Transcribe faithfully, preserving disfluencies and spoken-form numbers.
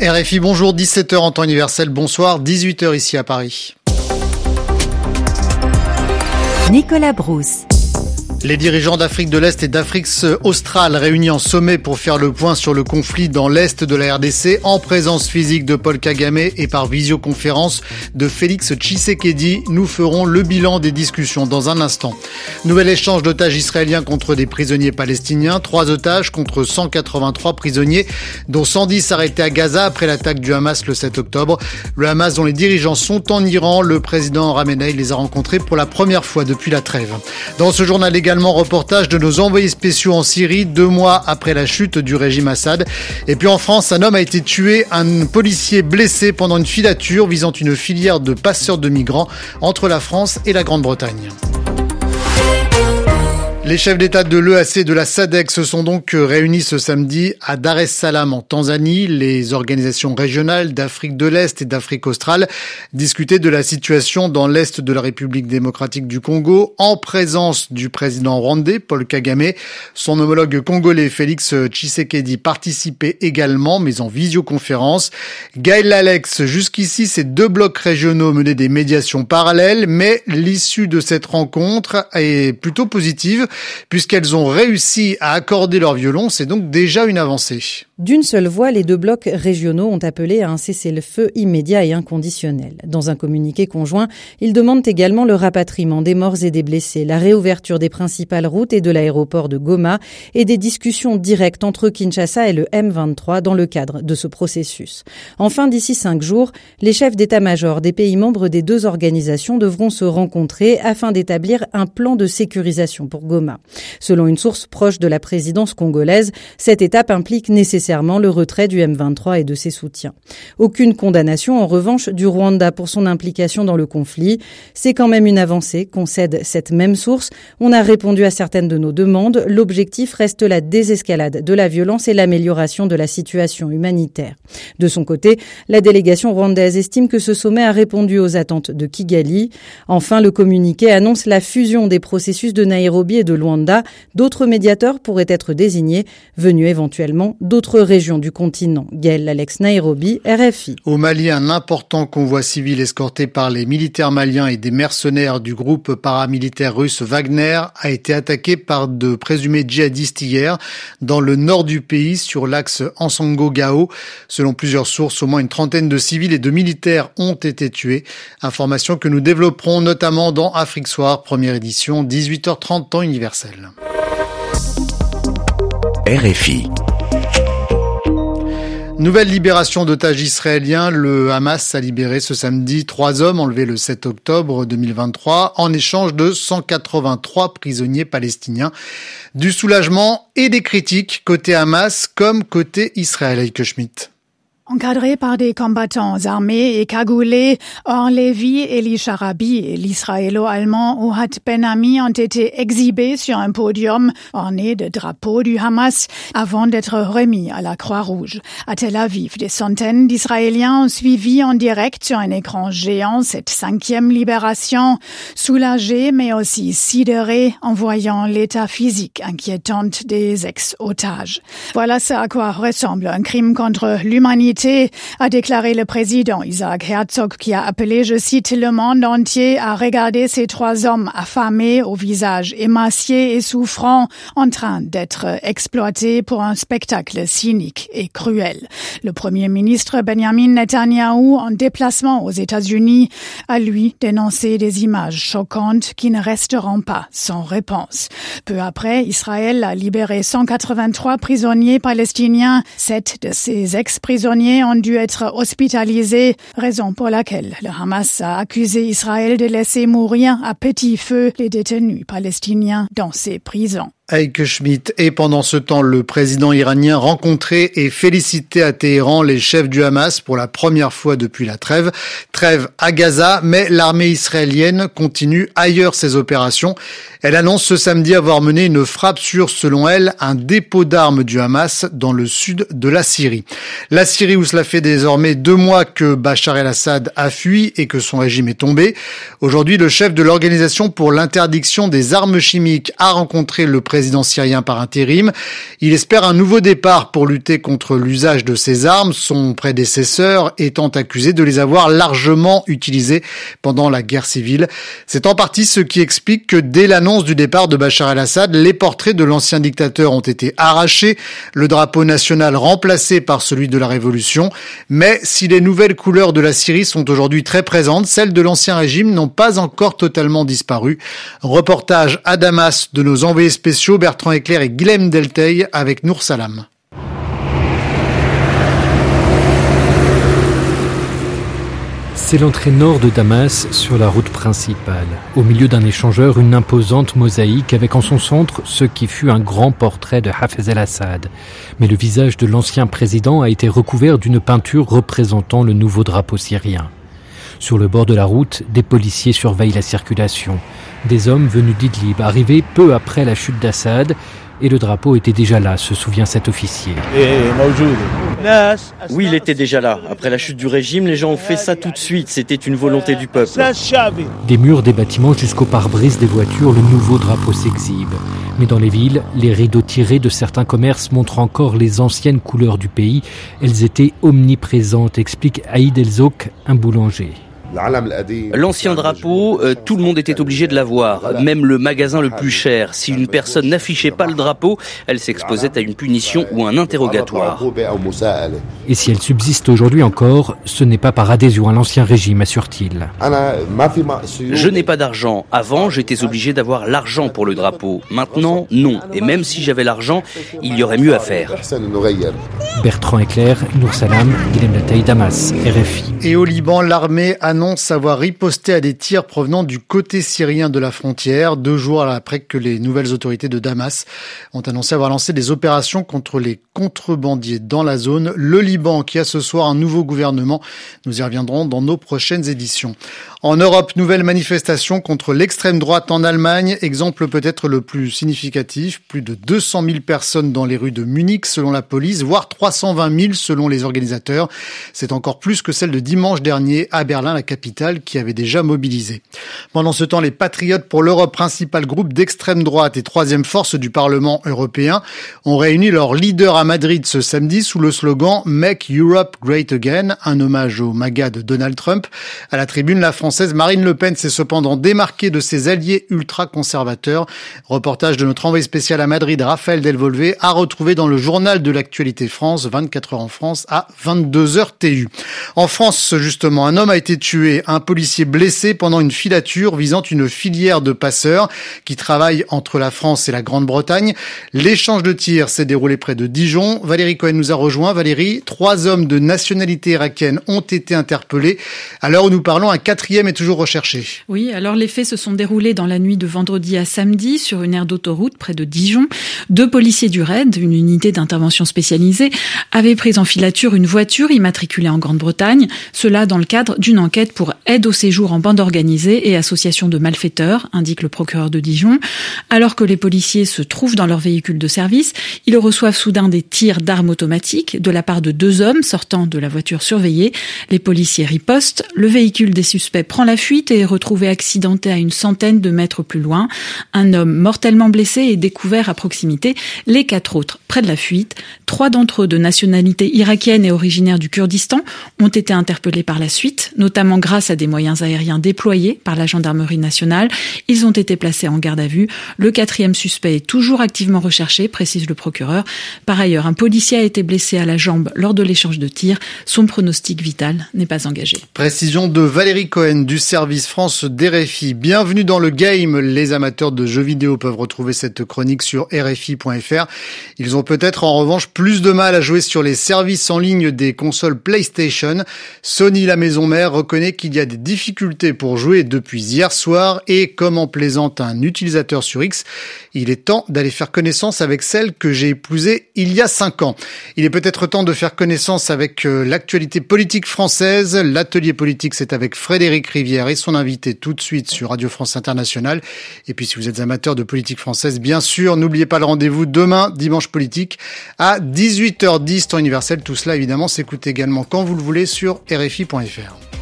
R F I, bonjour, dix-sept heures en temps universel, bonsoir, dix-huit heures ici à Paris. Nicolas Brousse. Les dirigeants d'Afrique de l'Est et d'Afrique australe réunis en sommet pour faire le point sur le conflit dans l'Est de la R D C en présence physique de Paul Kagame et par visioconférence de Félix Tshisekedi. Nous ferons le bilan des discussions dans un instant. Nouvel échange d'otages israéliens contre des prisonniers palestiniens. Trois otages contre cent quatre-vingt-trois prisonniers, dont cent dix arrêtés à Gaza après l'attaque du Hamas le sept octobre. Le Hamas dont les dirigeants sont en Iran. Le président Khamenei les a rencontrés pour la première fois depuis la trêve. Dans ce journal également, Également reportage de nos envoyés spéciaux en Syrie, deux mois après la chute du régime Assad. Et puis en France, un homme a été tué, un policier blessé pendant une filature visant une filière de passeurs de migrants entre la France et la Grande-Bretagne. Les chefs d'État de l'E A C et de la SADC se sont donc réunis ce samedi à Dar es Salaam en Tanzanie. Les organisations régionales d'Afrique de l'Est et d'Afrique australe discutaient de la situation dans l'Est de la République démocratique du Congo en présence du président rwandais Paul Kagame. Son homologue congolais Félix Tshisekedi participait également, mais en visioconférence. Gaël Alex, jusqu'ici, ces deux blocs régionaux menaient des médiations parallèles, mais l'issue de cette rencontre est plutôt positive, puisqu'elles ont réussi à accorder leur violon. C'est donc déjà une avancée. D'une seule voix, les deux blocs régionaux ont appelé à un cessez-le-feu immédiat et inconditionnel. Dans un communiqué conjoint, ils demandent également le rapatriement des morts et des blessés, la réouverture des principales routes et de l'aéroport de Goma et des discussions directes entre Kinshasa et le M vingt-trois dans le cadre de ce processus. Enfin, d'ici cinq jours, les chefs d'état-major des pays membres des deux organisations devront se rencontrer afin d'établir un plan de sécurisation pour Goma. Selon une source proche de la présidence congolaise, cette étape implique nécessairement le retrait du M vingt-trois et de ses soutiens. Aucune condamnation, en revanche, du Rwanda pour son implication dans le conflit. C'est quand même une avancée, concède cette même source. On a répondu à certaines de nos demandes. L'objectif reste la désescalade de la violence et l'amélioration de la situation humanitaire. De son côté, la délégation rwandaise estime que ce sommet a répondu aux attentes de Kigali. Enfin, le communiqué annonce la fusion des processus de Nairobi et de Luanda. D'autres médiateurs pourraient être désignés, venus éventuellement d'autres régions du continent. Gaël Alex, Nairobi, R F I. Au Mali, un important convoi civil escorté par les militaires maliens et des mercenaires du groupe paramilitaire russe Wagner a été attaqué par de présumés djihadistes hier dans le nord du pays sur l'axe Ansongo-Gao. Selon plusieurs sources, au moins une trentaine de civils et de militaires ont été tués. Information que nous développerons notamment dans Afrique Soir, première édition, dix-huit heures trente temps universel. R F I. Nouvelle libération d'otages israéliens. Le Hamas a libéré ce samedi trois hommes enlevés le sept octobre deux mille vingt-trois en échange de cent quatre-vingt-trois prisonniers palestiniens. Du soulagement et des critiques côté Hamas comme côté Israël. Eike Schmidt. Encadrés par des combattants armés et cagoulés, Or Lévi, Eli Sharabi et l'israélo-allemand Ohad Ben-Ami ont été exhibés sur un podium orné de drapeaux du Hamas avant d'être remis à la Croix-Rouge. À Tel Aviv, des centaines d'Israéliens ont suivi en direct sur un écran géant cette cinquième libération, soulagés mais aussi sidérés en voyant l'état physique inquiétant des ex-otages. Voilà ce à quoi ressemble un crime contre l'humanité, a déclaré le président Isaac Herzog, qui a appelé, je cite, le monde entier à regarder ces trois hommes affamés, au visage émacié et souffrant, en train d'être exploités pour un spectacle cynique et cruel. Le premier ministre Benjamin Netanyahou, en déplacement aux États-Unis, a lui dénoncé des images choquantes qui ne resteront pas sans réponse. Peu après, Israël a libéré cent quatre-vingt-trois prisonniers palestiniens. Sept de ces ex-prisonniers ont dû être hospitalisés, raison pour laquelle le Hamas a accusé Israël de laisser mourir à petit feu les détenus palestiniens dans ses prisons. Eike Schmidt. Et pendant ce temps, le président iranien rencontrait et félicitait à Téhéran les chefs du Hamas pour la première fois depuis la trêve. Trêve à Gaza, mais l'armée israélienne continue ailleurs ses opérations. Elle annonce ce samedi avoir mené une frappe sur, selon elle, un dépôt d'armes du Hamas dans le sud de la Syrie. La Syrie où cela fait désormais deux mois que Bachar el-Assad a fui et que son régime est tombé. Aujourd'hui, le chef de l'Organisation pour l'interdiction des armes chimiques a rencontré le président président syrien par intérim. Il espère un nouveau départ pour lutter contre l'usage de ces armes, son prédécesseur étant accusé de les avoir largement utilisées pendant la guerre civile. C'est en partie ce qui explique que dès l'annonce du départ de Bachar el-Assad, les portraits de l'ancien dictateur ont été arrachés, le drapeau national remplacé par celui de la révolution. Mais si les nouvelles couleurs de la Syrie sont aujourd'hui très présentes, celles de l'ancien régime n'ont pas encore totalement disparu. Reportage à Damas de nos envoyés spéciaux Bertrand Eclair et Guilhem Delteil avec Nour Salam. C'est l'entrée nord de Damas sur la route principale. Au milieu d'un échangeur, une imposante mosaïque avec en son centre ce qui fut un grand portrait de Hafez el-Assad. Mais le visage de l'ancien président a été recouvert d'une peinture représentant le nouveau drapeau syrien. Sur le bord de la route, des policiers surveillent la circulation. Des hommes venus d'Idlib, arrivés peu après la chute d'Assad, et le drapeau était déjà là, se souvient cet officier. Oui, il était déjà là. Après la chute du régime, les gens ont fait ça tout de suite. C'était une volonté du peuple. Des murs, des bâtiments jusqu'au pare-brise des voitures, le nouveau drapeau s'exhibe. Mais dans les villes, les rideaux tirés de certains commerces montrent encore les anciennes couleurs du pays. Elles étaient omniprésentes, explique Aïd El-Zouk, un boulanger. L'ancien drapeau, euh, tout le monde était obligé de l'avoir, même le magasin le plus cher. Si une personne n'affichait pas le drapeau, elle s'exposait à une punition ou un interrogatoire. Et si elle subsiste aujourd'hui encore, ce n'est pas par adhésion à l'ancien régime, assure-t-il. Je n'ai pas d'argent. Avant, j'étais obligé d'avoir l'argent pour le drapeau. Maintenant, non. Et même si j'avais l'argent, il y aurait mieux à faire. Bertrand Eclair, Nour Salam, Guilhem Delteil, Damas, R F I. Et au Liban, l'armée annonce avoir riposté à des tirs provenant du côté syrien de la frontière, deux jours après que les nouvelles autorités de Damas ont annoncé avoir lancé des opérations contre les contrebandiers dans la zone. Le Liban qui a ce soir un nouveau gouvernement. Nous y reviendrons dans nos prochaines éditions. En Europe, nouvelle manifestation contre l'extrême droite en Allemagne. Exemple peut-être le plus significatif. Plus de deux cent mille personnes dans les rues de Munich selon la police, voire trois cent vingt mille selon les organisateurs. C'est encore plus que celle de dimanche dernier à Berlin, la capitale, qui avait déjà mobilisé. Pendant ce temps, les Patriotes pour l'Europe, principal groupe d'extrême droite et troisième force du Parlement européen, ont réuni leur leader à Madrid ce samedi sous le slogan « Make Europe Great Again », un hommage au MAGA de Donald Trump. À la tribune, la française Marine Le Pen s'est cependant démarquée de ses alliés ultra-conservateurs. Reportage de notre envoyé spécial à Madrid, Raphaël Delvolvé, à retrouver dans le journal de l'actualité France, vingt-quatre heures en France, à vingt-deux heures T U. En France, justement, un homme a été tué, un policier blessé pendant une filature visant une filière de passeurs qui travaille entre la France et la Grande-Bretagne. L'échange de tirs s'est déroulé près de Dijon. Valérie Cohen nous a rejoint. Valérie, trois hommes de nationalité irakienne ont été interpellés. À l'heure où nous parlons, un quatrième est toujours recherché. Oui, alors les faits se sont déroulés dans la nuit de vendredi à samedi sur une aire d'autoroute près de Dijon. Deux policiers du R A I D, une unité d'intervention spécialisée, avaient pris en filature une voiture immatriculée en Grande-Bretagne. Cela dans le cadre d'une enquête pour aide au séjour en bande organisée et association de malfaiteurs, indique le procureur de Dijon. Alors que les policiers se trouvent dans leur véhicule de service, ils reçoivent soudain des tirs d'armes automatiques de la part de deux hommes sortant de la voiture surveillée. Les policiers ripostent, le véhicule des suspects prend la fuite et est retrouvé accidenté à une centaine de mètres plus loin. Un homme mortellement blessé est découvert à proximité, les quatre autres près de la fuite. Trois d'entre eux de nationalité irakienne et originaires du Kurdistan ont été interpellés par la suite, notamment grâce à des moyens aériens déployés par la gendarmerie nationale. Ils ont été placés en garde à vue. Le quatrième suspect est toujours activement recherché, précise le procureur. Par ailleurs, un policier a été blessé à la jambe lors de l'échange de tirs. Son pronostic vital n'est pas engagé. Précision de Valérie Cohen du service France d'R F I. Bienvenue dans le game. Les amateurs de jeux vidéo peuvent retrouver cette chronique sur R F I point F R. Ils ont peut-être en revanche plus de mal à jouer sur les services en ligne des consoles PlayStation. Sony, la maison mère, reconnaît qu'il y a des difficultés pour jouer depuis hier soir et, comme en plaisante un utilisateur sur X, il est temps d'aller faire connaissance avec celle que j'ai épousée il y a cinq ans. Il est peut-être temps de faire connaissance avec l'actualité politique française. L'atelier politique, c'est avec Frédéric Rivière et son invité tout de suite sur Radio France Internationale. Et puis si vous êtes amateur de politique française, bien sûr, n'oubliez pas le rendez-vous demain, dimanche politique, à dix-huit heures dix, temps universel. Tout cela, évidemment, s'écoute également quand vous le voulez sur R F I point F R.